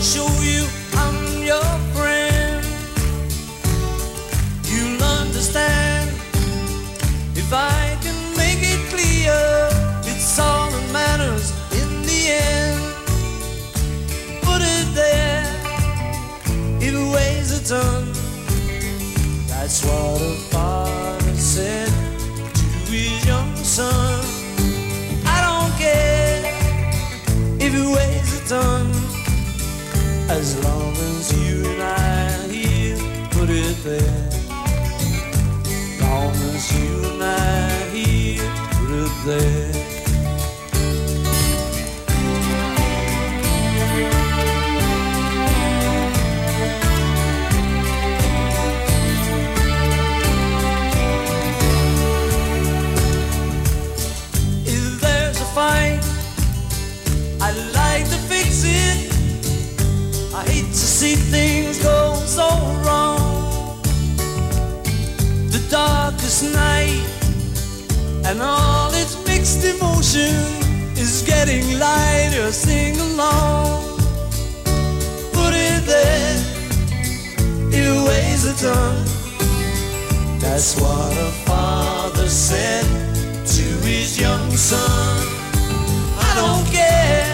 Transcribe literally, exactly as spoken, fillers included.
wanna show you I'm your friend. You'll understand if I can make it clear. It's all that matters in the end. Put it there, it weighs a ton. That's what a father said to his young son. I don't care if it weighs a ton, as long as you and I are here. Put it there, as long as you and I are here. Put it there. Fight, I like to fix it. I hate to see things go so wrong. The darkest night and all its mixed emotion is getting lighter. Sing along, put it there, it weighs a ton. That's what a father said to his young son. I don't care